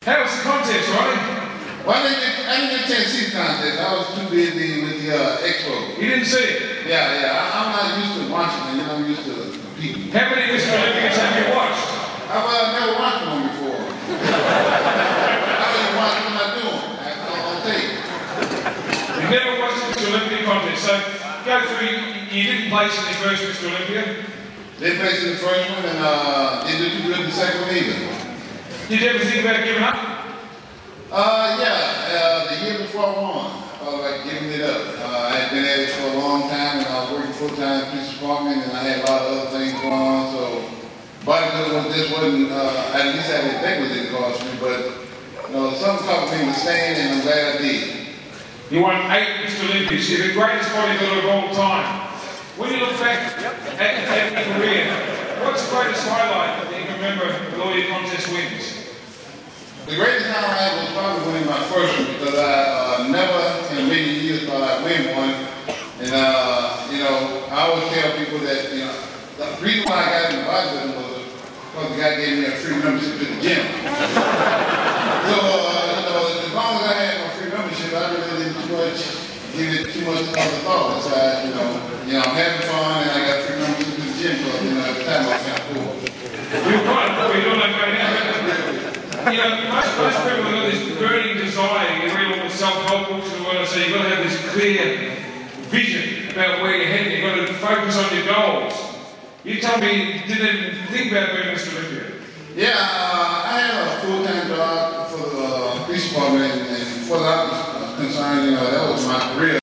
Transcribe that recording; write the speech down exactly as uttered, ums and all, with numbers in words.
How was the contest, Ronnie? Well, I didn't, get, I didn't get a chance to see the contest. I was too busy with the uh, expo. You didn't see it? Yeah, yeah. I, I'm not used to watching it. You know, I'm used to competing. How many Mister Olympians have you watched? I've uh, never watched one before. I don't even watch what I'm doing. I don't on tape. You've never watched the Mister Olympia contest, so go through. You, you didn't place in the first Mister Olympia. Didn't place in the first one, and uh, didn't do too good in the second one either. Did you ever think about giving up? Uh, yeah, uh, the year before I won, I was like giving it up. Uh, I had been at it for a long time, and I was working full-time at police department, and I had a lot of other things going on, so bodybuilding was just wasn't, uh, at least I didn't think it was in the cost me, but, you know, something talked me to staying, and I'm glad I did. You won eight Mister Olympias. You're the greatest bodybuilder of all time. When you look back at, at your career, what's the greatest highlight that you can remember with all your contest wins? The greatest highlight was probably winning my first one because I uh, never in a million years thought I'd win one. And, uh, you know, I always tell people that, you know, the reason why I got into bodybuilding was because the guy gave me a free membership to the gym. So, uh, you know, as long as I had my free membership, I really didn't too much, give it too much other thought. So, I, you know, you know, I'm having fun and I got free membership to the gym club. You know, at the time I was kind of poor. You're quite poor, you don't know about that. You know, most, most people have got this burning desire. You read all the self-help books and what I say, you've got to have this clear vision about where you're heading. You've got to focus on your goals. You told me you didn't think about being Mister Olympia. Yeah, uh, I had a full-time job for the uh, police department, and, and for that was concerned, you know, that was my career.